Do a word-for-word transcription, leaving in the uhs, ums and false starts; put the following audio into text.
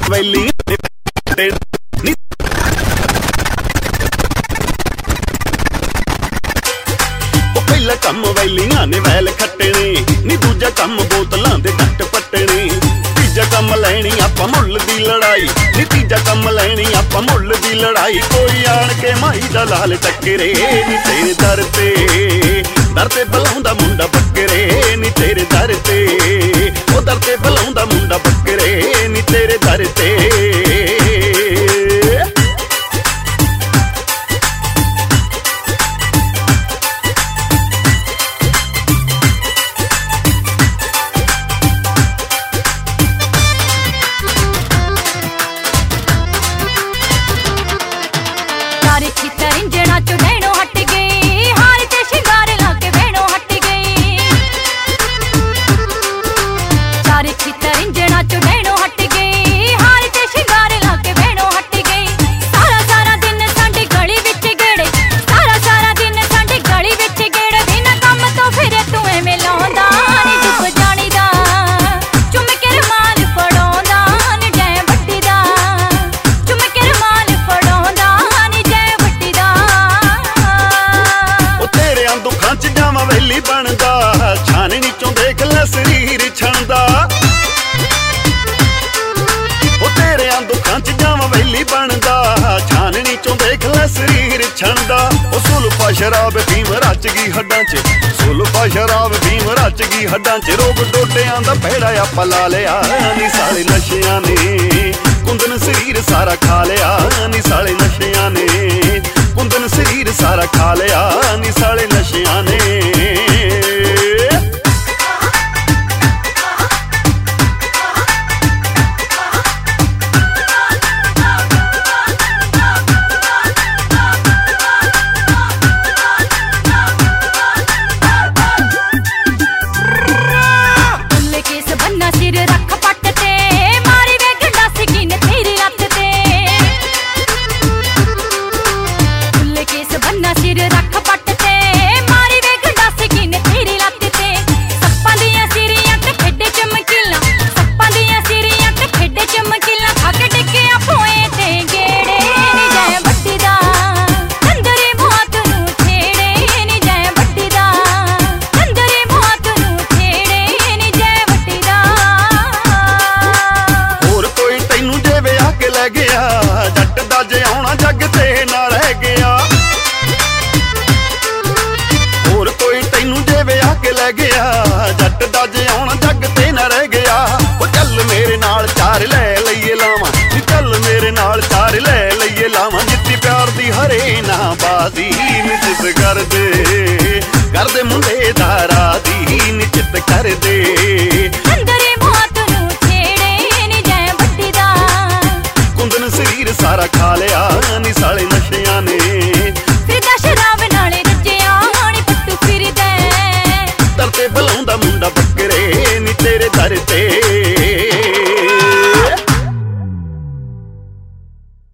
ਵੈਲੀ ਪਹਿਲਾ ਕੰਮ ਵੈਲੀਆਂ ਨੇ ਵੈਲ ਖੱਟਣੇ ਨੀ ਦੂਜਾ ਕੰਮ ਬੋਤਲਾਂ ਦੇ ਡੱਟ ਪੱਟਣੇ ਤੀਜਾ ਕੰਮ ਲੈਣੀ ਆਪਾਂ ਮੁੱਲ ਦੀ ਲੜਾਈ ਨੀ ਤੀਜਾ ਕੰਮ ਲੈਣੀ ਆਪਾਂ ਮੁੱਲ ਦੀ ਲੜਾਈ ਕੋਈ ਆਣ ਕੇ ਮਾਈ ਦਾ ਲਾਲ ਟੱਕਰੇ ਨੀ ਤੇਰੇ ਦਰ ਤੇ ਦਰ ਤੇ ਬਲਾਉਂਦਾ ਮੁੰਡਾ ਬੱਕਰੇ ਨੀ ਤੇਰੇ ਦਰ ਤੇ ਉਹ ਦਰ ਤੇ ਬਲਾਉਂਦਾ ਮੁੰਡਾ ਬੱਕਰੇ ਨੀ ਤੇਰੇ ਦਰ ਤੇ ਵੈਲੀ ਬਣਦਾ ਛਾਨਣੀ ਚੋਂ ਦੇਖ ਲੈ ਸਰੀਰ ਛਣਦਾ ਉਹ ਤੇਰਿਆਂ ਦੁੱਖਾਂ ਚ ਜਾਵਾਂ ਵੈਲੀ ਬਣਦਾ ਛਾਨਣੀ ਚੋਂ ਦੇਖ ਲੈ ਸਰੀਰ ਛਣਦਾ ਉਹ ਸੁਲਫਾ ਸ਼ਰਾਬ ਭੀਮ ਰਚ ਗਈ ਹੱਡਾਂ ਚ ਸੁਲਫਾ ਸ਼ਰਾਬ ਭੀਮ ਰਚ ਗਈ ਹੱਡਾਂ ਚ ਰੋਗ ਡੋਡਿਆਂ ਦਾ ਭੇੜਾ ਆਪਾਂ ਲਾ ਲਿਆ ਨੀ ਸਾਲੇ ਨਸ਼ਿਆਂ ਨੇ ਕੁੰਦਨ ਸਰੀਰ ਸਾਰਾ ਖਾ ਲਿਆ ਨੀ ਸਾਲੇ ਨਸ਼ਿਆਂ ਨੇ ਕੁੰਦਨ ਸਰੀਰ ਸਾਰਾ ਖਾ ਲਿਆ ਨੀ ਸਾਲੇ ਨਸ਼ਿਆਂ ਨੇ ਜੱਟ ਦਾ ਜਿਉਣਾ ਜੱਗ ਤੇ ਨਾ ਰਹਿ ਗਿਆ ਹੋਰ ਕੋਈ ਤੈਨੂੰ ਜੇ ਵਿਆਹ ਕੇ ਲੈ ਗਿਆ ਜੱਟ ਦਾ ਜਿਉਣਾ ਜੱਗ ਤੇ ਨਾ ਰਹਿ ਗਿਆ ਉਹ ਚੱਲ ਮੇਰੇ ਨਾਲ ਚਾਰ ਲੈ ਲਈਏ ਲਾਵਾਂ ਨੀ ਚੱਲ ਮੇਰੇ ਨਾਲ ਚਾਰ ਲੈ ਲਈਏ ਲਾਵਾਂ ਜਿੱਤੀ ਪਿਆਰ ਦੀ ਹਰੇ ਨਾ ਬਾਦੀ ਨਿਚਿਤ ਕਰਦੇ ਕਰਦੇ ਮੁੰਡੇ ਦਾ ਰਾਦੀ ਨਿਚਿਤ ਕਰਦੇ ਅੰਦਰੇ ਮੌਤ ਨੂੰ ਛੇੜੇ ਨੀ ਜੈ ਵੱਡੀ ਦਾ ਕੁੰਦਨ ਸਰੀਰ ਸਾਰਾ ਖਾ ਲਿਆ ਨੀ ਸਾਲੇ ਨਸ਼ੇ